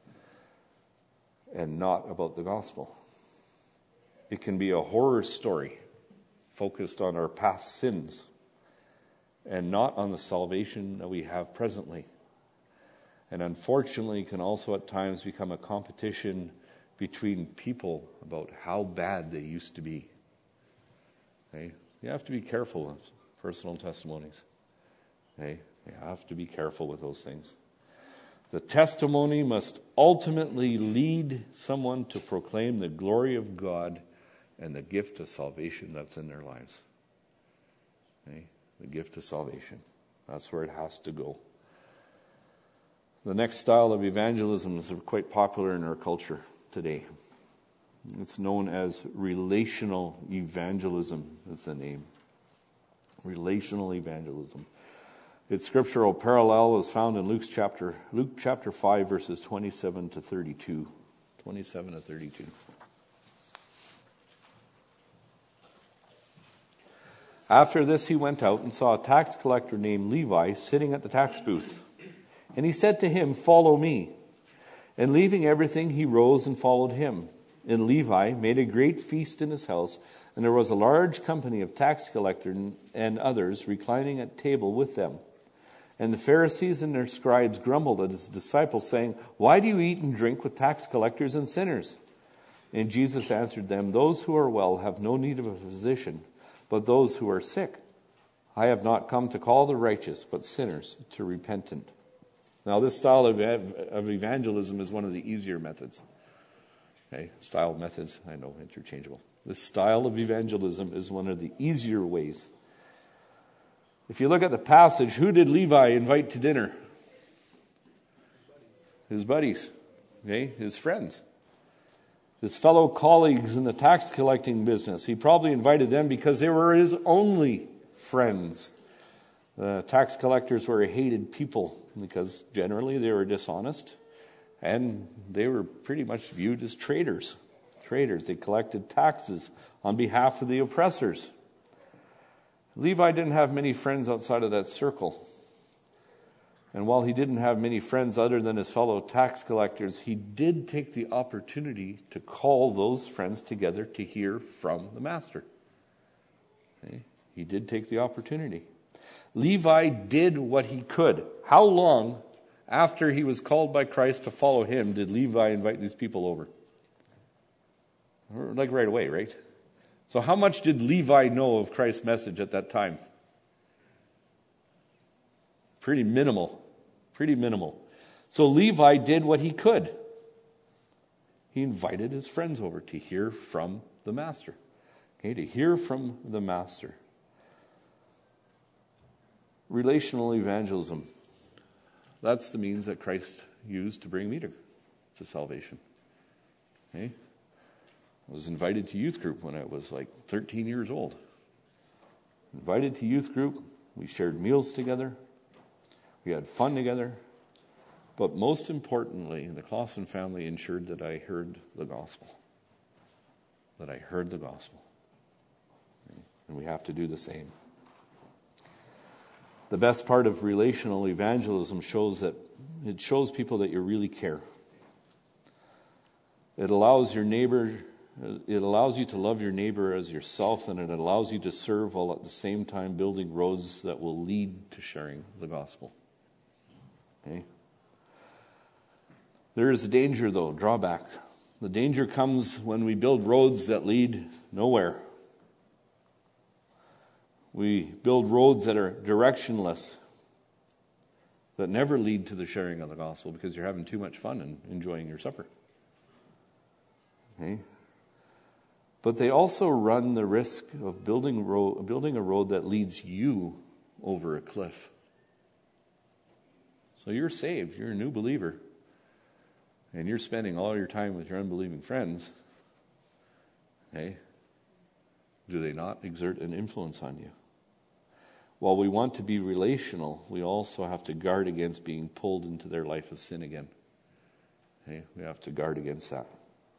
and not about the gospel. It can be a horror story focused on our past sins and not on the salvation that we have presently. And unfortunately, it can also at times become a competition between people about how bad they used to be. Okay? You have to be careful with personal testimonies. Okay? You have to be careful with those things. The testimony must ultimately lead someone to proclaim the glory of God and the gift of salvation that's in their lives. Okay? The gift of salvation. That's where it has to go. The next style of evangelism is quite popular in our culture today. It's known as relational evangelism. That's the name. Relational evangelism. Its scriptural parallel is found in Luke's chapter, Luke chapter five, verses twenty-seven to thirty-two. twenty-seven to thirty-two. After this he went out and saw a tax collector named Levi sitting at the tax booth. And he said to him, "Follow me." And leaving everything, he rose and followed him. And Levi made a great feast in his house, and there was a large company of tax collectors and others reclining at table with them. And the Pharisees and their scribes grumbled at his disciples, saying, "Why do you eat and drink with tax collectors and sinners?" And Jesus answered them, "Those who are well have no need of a physician, but those who are sick. I have not come to call the righteous, but sinners to repentance." Now, this style of evangelism is one of the easier methods. Okay, style methods, I know, interchangeable. This style of evangelism is one of the easier ways. If you look at the passage, who did Levi invite to dinner? His buddies, okay, his friends, his fellow colleagues in the tax collecting business. He probably invited them because they were his only friends. The tax collectors were a hated people because generally they were dishonest and they were pretty much viewed as traitors. Traitors. They collected taxes on behalf of the oppressors. Levi didn't have many friends outside of that circle. And while he didn't have many friends other than his fellow tax collectors, he did take the opportunity to call those friends together to hear from the master. Okay? He did take the opportunity. Levi did what he could. How long after he was called by Christ to follow him did Levi invite these people over? Like right away, right? So how much did Levi know of Christ's message at that time? Pretty minimal. Pretty minimal. So Levi did what he could. He invited his friends over to hear from the master. Okay, to hear from the master. Relational evangelism. That's the means that Christ used to bring me to, to salvation. Okay? I was invited to youth group when I was like thirteen years old. Invited to youth group. We shared meals together. We had fun together. But most importantly, the Clausen family ensured that I heard the gospel. That I heard the gospel. Okay? And we have to do the same. The best part of relational evangelism shows that it shows people that you really care. It allows your neighbor, it allows you to love your neighbor as yourself, and it allows you to serve while at the same time building roads that will lead to sharing the gospel. Okay? There is a danger, though, drawback. The danger comes when we build roads that lead nowhere. We build roads that are directionless, that never lead to the sharing of the gospel because you're having too much fun and enjoying your supper. Okay? But they also run the risk of building, ro- building a road that leads you over a cliff. So you're saved, you're a new believer, and you're spending all your time with your unbelieving friends. Okay? Do they not exert an influence on you? While we want to be relational, we also have to guard against being pulled into their life of sin again. Okay? We have to guard against that.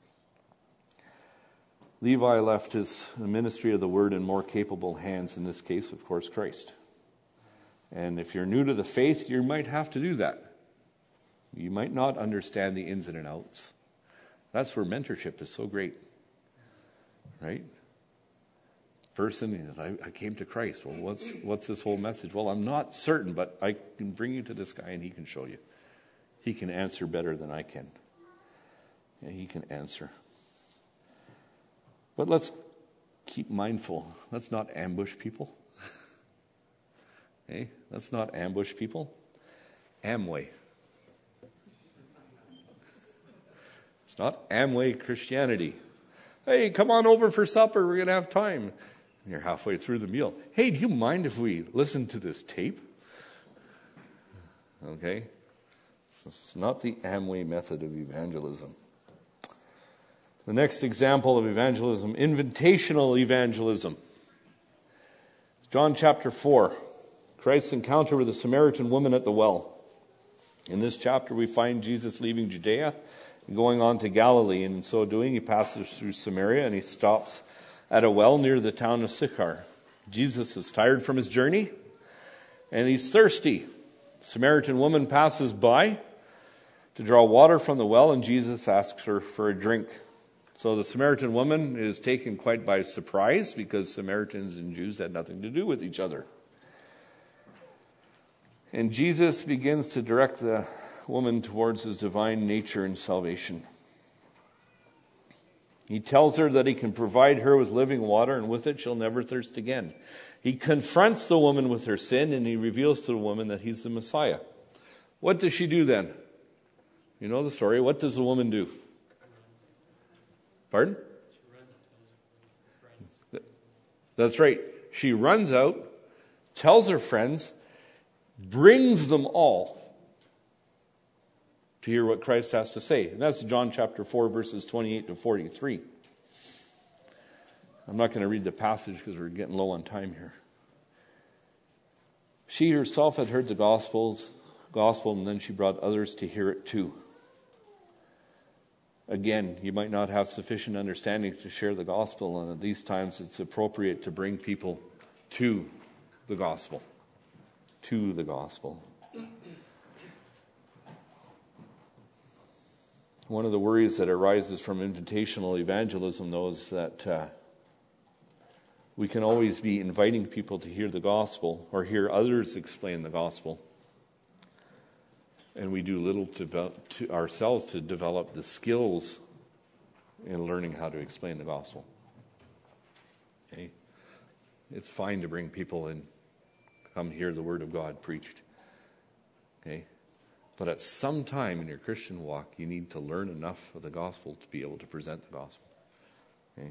Levi left his ministry of the word in more capable hands, in this case, of course, Christ. And if you're new to the faith, you might have to do that. You might not understand the ins and outs. That's where mentorship is so great. Right? Person is, I, I came to Christ. Well, what's what's this whole message? Well, I'm not certain, but I can bring you to this guy and he can show you. He can answer better than I can. Yeah, he can answer. But let's keep mindful. Let's not ambush people. Okay? Let's not ambush people. Amway. It's not Amway Christianity. Hey, come on over for supper. We're going to have time. And you're halfway through the meal. Hey, do you mind if we listen to this tape? Okay? It's not the Amway method of evangelism. The next example of evangelism, invitational evangelism. John chapter four. Christ's encounter with the Samaritan woman at the well. In this chapter we find Jesus leaving Judea and going on to Galilee. And in so doing, he passes through Samaria and he stops at a well near the town of Sychar. Jesus is tired from his journey and he's thirsty. The Samaritan woman passes by to draw water from the well, and Jesus asks her for a drink. So the Samaritan woman is taken quite by surprise because Samaritans and Jews had nothing to do with each other. And Jesus begins to direct the woman towards his divine nature and salvation. He tells her that he can provide her with living water, and with it she'll never thirst again. He confronts the woman with her sin, and he reveals to the woman that he's the Messiah. What does she do then? You know the story. What does the woman do? Pardon? That's right. She runs out, tells her friends, brings them all to hear what Christ has to say. And that's John chapter four, verses twenty-eight to forty-three. I'm not going to read the passage because we're getting low on time here. She herself had heard the gospels, gospel, and then she brought others to hear it too. Again, you might not have sufficient understanding to share the gospel, and at these times it's appropriate to bring people to the gospel. To the gospel. One of the worries that arises from invitational evangelism, though, is that uh, we can always be inviting people to hear the gospel or hear others explain the gospel. And we do little to, to ourselves to develop the skills in learning how to explain the gospel. Okay? It's fine to bring people in, come hear the word of God preached. Okay? But at some time in your Christian walk, you need to learn enough of the gospel to be able to present the gospel. Okay?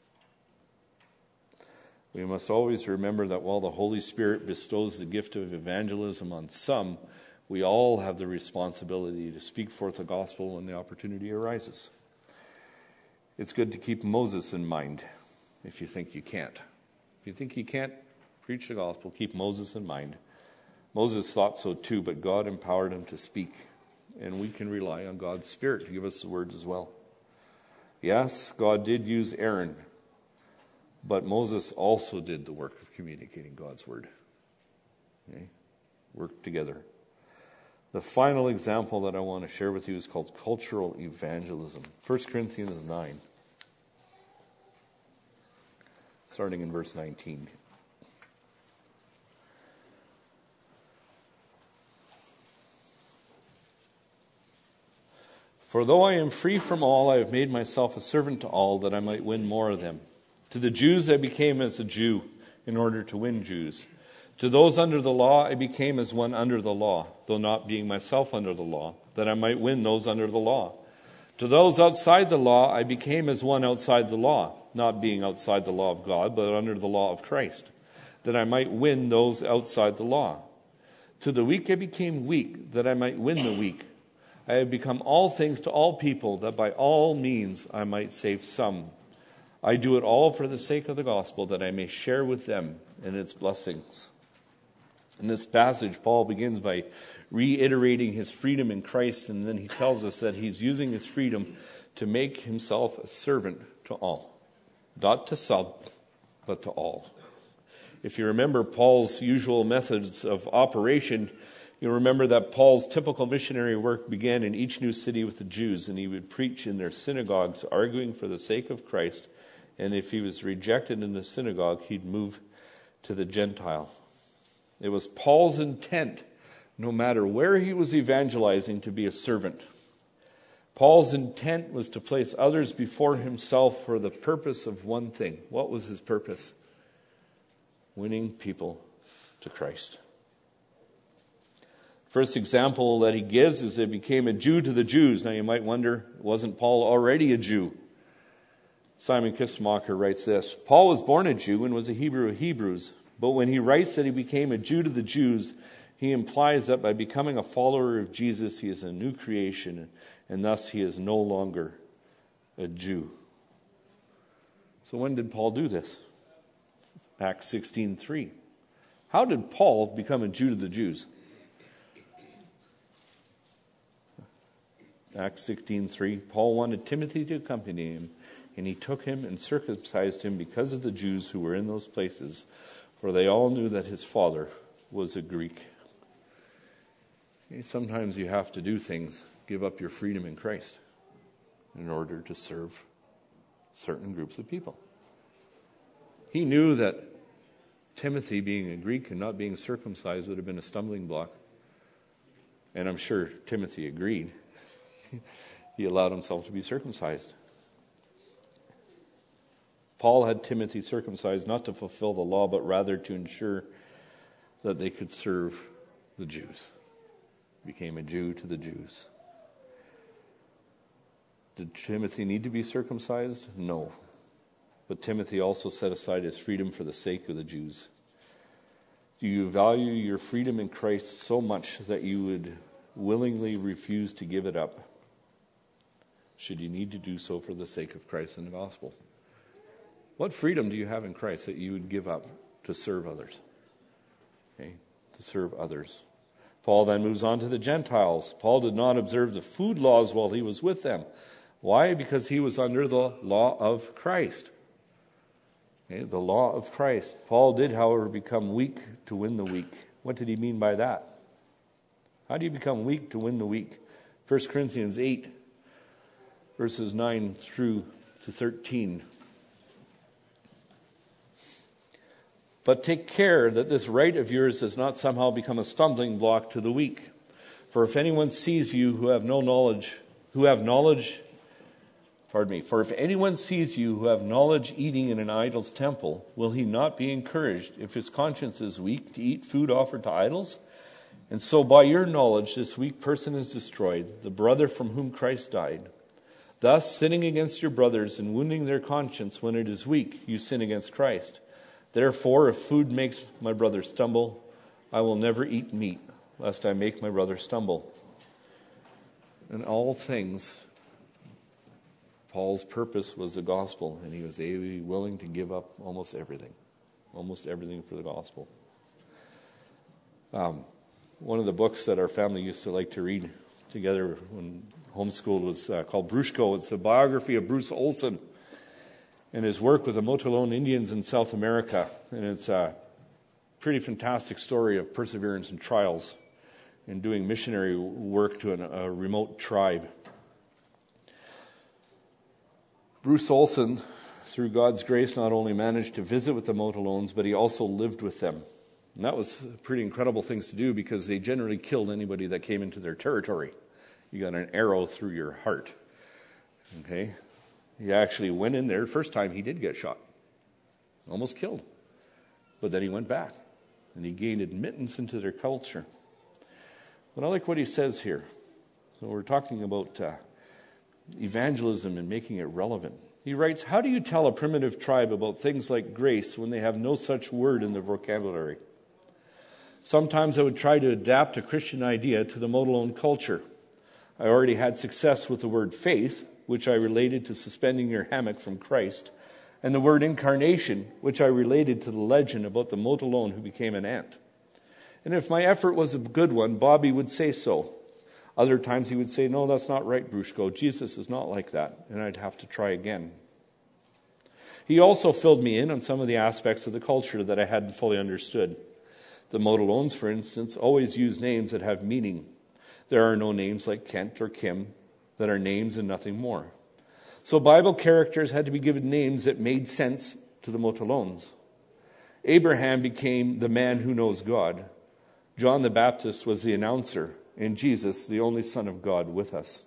We must always remember that while the Holy Spirit bestows the gift of evangelism on some, we all have the responsibility to speak forth the gospel when the opportunity arises. It's good to keep Moses in mind if you think you can't. If you think you can't preach the gospel, keep Moses in mind. Moses thought so too, but God empowered him to speak. And we can rely on God's Spirit to give us the words as well. Yes, God did use Aaron, but Moses also did the work of communicating God's word. Okay? Work together. The final example that I want to share with you is called cultural evangelism. First Corinthians nine. Starting in verse nineteen. For though I am free from all, I have made myself a servant to all, that I might win more of them. To the Jews I became as a Jew, in order to win Jews. To those under the law I became as one under the law, though not being myself under the law, that I might win those under the law. To those outside the law I became as one outside the law, not being outside the law of God, but under the law of Christ, that I might win those outside the law. To the weak I became weak, that I might win the weak. I have become all things to all people, that by all means I might save some. I do it all for the sake of the gospel, that I may share with them in its blessings. In this passage, Paul begins by reiterating his freedom in Christ, and then he tells us that he's using his freedom to make himself a servant to all. Not to some, but to all. If you remember Paul's usual methods of operation, you remember that Paul's typical missionary work began in each new city with the Jews, and he would preach in their synagogues, arguing for the sake of Christ. And if he was rejected in the synagogue, he'd move to the Gentile. It was Paul's intent, no matter where he was evangelizing, to be a servant. Paul's intent was to place others before himself for the purpose of one thing. What was his purpose? Winning people to Christ. First example that he gives is that he became a Jew to the Jews. Now you might wonder, wasn't Paul already a Jew? Simon Kistemacher writes this: Paul was born a Jew and was a Hebrew of Hebrews. But when he writes that he became a Jew to the Jews, he implies that by becoming a follower of Jesus, he is a new creation, and thus he is no longer a Jew. So when did Paul do this? Acts sixteen three. How did Paul become a Jew to the Jews? Acts sixteen three. Paul wanted Timothy to accompany him, and he took him and circumcised him because of the Jews who were in those places, for they all knew that his father was a Greek. Sometimes you have to do things, give up your freedom in Christ in order to serve certain groups of people. He knew that Timothy being a Greek and not being circumcised would have been a stumbling block. And I'm sure Timothy agreed. He allowed himself to be circumcised. Paul had Timothy circumcised not to fulfill the law, but rather to ensure that they could serve the Jews. He became a Jew to the Jews. Did Timothy need to be circumcised? No. But Timothy also set aside his freedom for the sake of the Jews. Do you value your freedom in Christ so much that you would willingly refuse to give it up, should you need to do so for the sake of Christ and the gospel? What freedom do you have in Christ that you would give up to serve others? Okay, to serve others. Paul then moves on to the Gentiles. Paul did not observe the food laws while he was with them. Why? Because he was under the law of Christ. Okay, the law of Christ. Paul did, however, become weak to win the weak. What did he mean by that? How do you become weak to win the weak? First Corinthians eight, verses nine through to thirteen. But take care that this right of yours does not somehow become a stumbling block to the weak. For if anyone sees you who have no knowledge, who have knowledge, pardon me, for if anyone sees you who have knowledge eating in an idol's temple, will he not be encouraged if his conscience is weak to eat food offered to idols? And so by your knowledge this weak person is destroyed, the brother from whom Christ died. Thus, sinning against your brothers and wounding their conscience when it is weak, you sin against Christ. Therefore, if food makes my brother stumble, I will never eat meat, lest I make my brother stumble. In all things, Paul's purpose was the gospel, and he was willing to give up almost everything, almost everything for the gospel. Um, one of the books that our family used to like to read together when homeschooled was uh, called Brushko. It's a biography of Bruce Olson and his work with the Motilone Indians in South America. And it's a pretty fantastic story of perseverance and trials in doing missionary work to an, a remote tribe. Bruce Olson, through God's grace, not only managed to visit with the Motilones, but he also lived with them. And that was pretty incredible things to do because they generally killed anybody that came into their territory. You got an arrow through your heart. Okay? He actually went in there. First time he did get shot. Almost killed. But then he went back. And he gained admittance into their culture. But I like what he says here. So we're talking about uh, evangelism and making it relevant. He writes, how do you tell a primitive tribe about things like grace when they have no such word in their vocabulary? Sometimes I would try to adapt a Christian idea to the Motilone culture. I already had success with the word faith, which I related to suspending your hammock from Christ, and the word incarnation, which I related to the legend about the Motilone who became an ant. And if my effort was a good one, Bobby would say so. Other times he would say, no, that's not right, Brushko. Jesus is not like that. And I'd have to try again. He also filled me in on some of the aspects of the culture that I hadn't fully understood. The Motolones, for instance, always use names that have meaning. There are no names like Kent or Kim that are names and nothing more. So Bible characters had to be given names that made sense to the Motolones. Abraham became the man who knows God. John the Baptist was the announcer, and Jesus, the only Son of God, with us.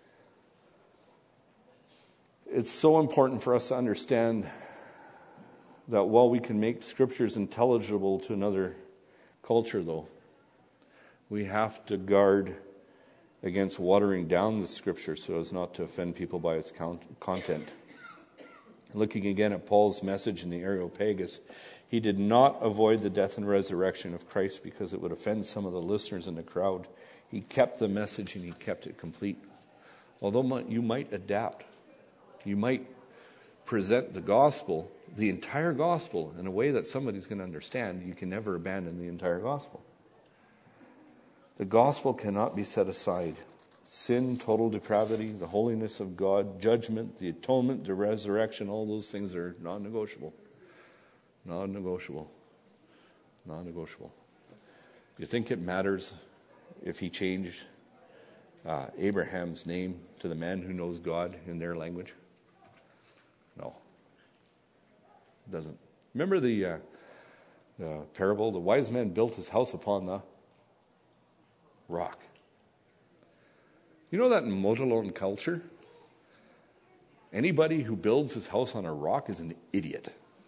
It's so important for us to understand that while we can make scriptures intelligible to another culture, though, we have to guard against watering down the scripture so as not to offend people by its content. Looking again at Paul's message in the Areopagus, he did not avoid the death and resurrection of Christ because it would offend some of the listeners in the crowd. He kept the message and he kept it complete. Although you might adapt, you might present the gospel, the entire gospel, in a way that somebody's going to understand, you can never abandon the entire gospel. The gospel cannot be set aside. Sin, total depravity, the holiness of God, judgment, the atonement, the resurrection, all those things are non-negotiable. Non-negotiable. Non-negotiable. You think it matters if he changed uh, Abraham's name to the man who knows God in their language? No. It doesn't. Remember the, uh, the parable? The wise man built his house upon the rock. You know that in Motolone culture, anybody who builds his house on a rock is an idiot.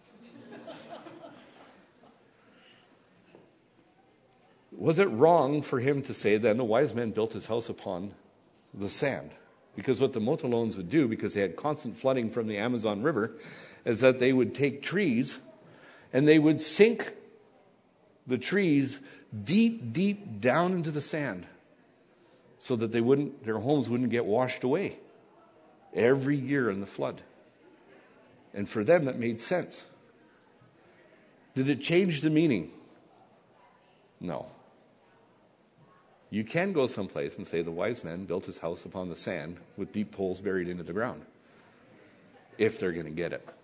Was it wrong for him to say then the wise man built his house upon the sand? Because what the Motolones would do, because they had constant flooding from the Amazon River, is that they would take trees and they would sink the trees deep, deep down into the sand so that they wouldn't, their homes wouldn't get washed away every year in the flood. And for them, that made sense. Did it change the meaning? No. You can go someplace and say the wise man built his house upon the sand with deep holes buried into the ground. If they're going to get it.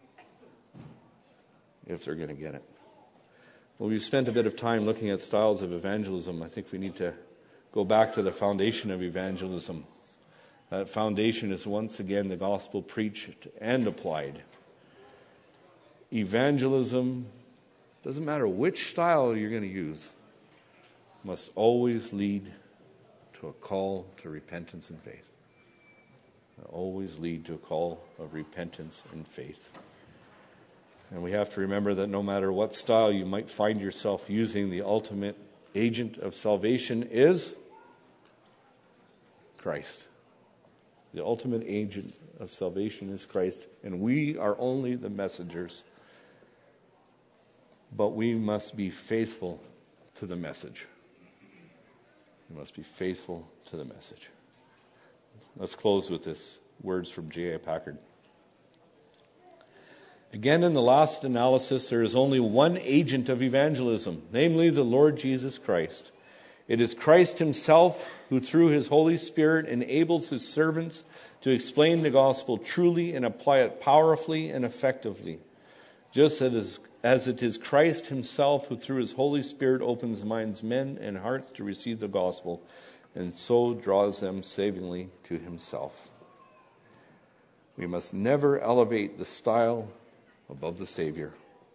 If they're going to get it. Well, we've spent a bit of time looking at styles of evangelism. I think we need to go back to the foundation of evangelism. That foundation is once again the gospel preached and applied. Evangelism, doesn't matter which style you're going to use, must always lead to a call to repentance and faith. Always lead to a call of repentance and faith. And we have to remember that no matter what style you might find yourself using, the ultimate agent of salvation is Christ. The ultimate agent of salvation is Christ, and we are only the messengers. But we must be faithful to the message. We must be faithful to the message. Let's close with this words from J I Packer. Again, in the last analysis, there is only one agent of evangelism, namely the Lord Jesus Christ. It is Christ himself who, through his Holy Spirit, enables his servants to explain the gospel truly and apply it powerfully and effectively. Just as as it is Christ himself who, through his Holy Spirit, opens minds, men, and hearts to receive the gospel, and so draws them savingly to himself. We must never elevate the style above the Savior.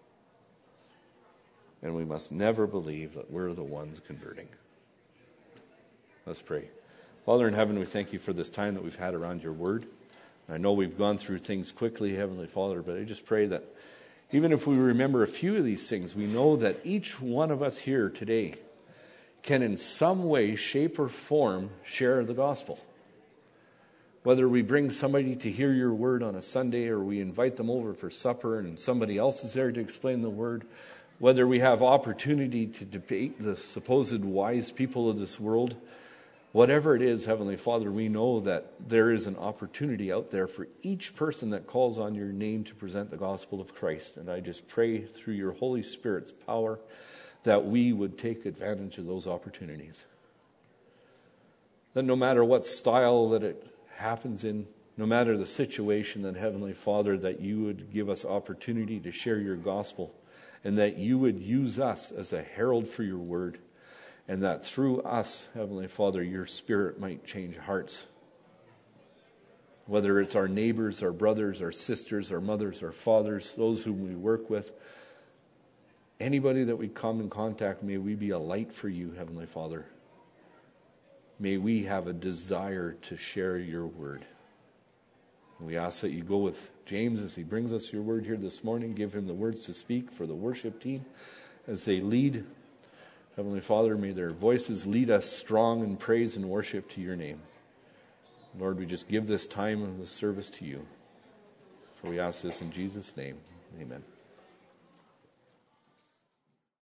And we must never believe that we're the ones converting. Let's pray. Father in heaven, we thank you for this time that we've had around your word. I know we've gone through things quickly, Heavenly Father, but I just pray that even if we remember a few of these things, we know that each one of us here today can in some way, shape, or form share the gospel. Whether we bring somebody to hear your word on a Sunday or we invite them over for supper and somebody else is there to explain the word, whether we have opportunity to debate the supposed wise people of this world, whatever it is, Heavenly Father, we know that there is an opportunity out there for each person that calls on your name to present the gospel of Christ. And I just pray through your Holy Spirit's power that we would take advantage of those opportunities. That no matter what style that it happens in, no matter the situation, that Heavenly Father, that you would give us opportunity to share your gospel, and that you would use us as a herald for your word, and that through us, Heavenly Father, your Spirit might change hearts. Whether it's our neighbors, our brothers, our sisters, our mothers, our fathers, those whom we work with, anybody that we come in contact, may we be a light for you, Heavenly Father. May we have a desire to share your word. And we ask that you go with James as he brings us your word here this morning. Give him the words to speak for the worship team as they lead. Heavenly Father, may their voices lead us strong in praise and worship to your name. Lord, we just give this time of the service to you. For we ask this in Jesus' name. Amen.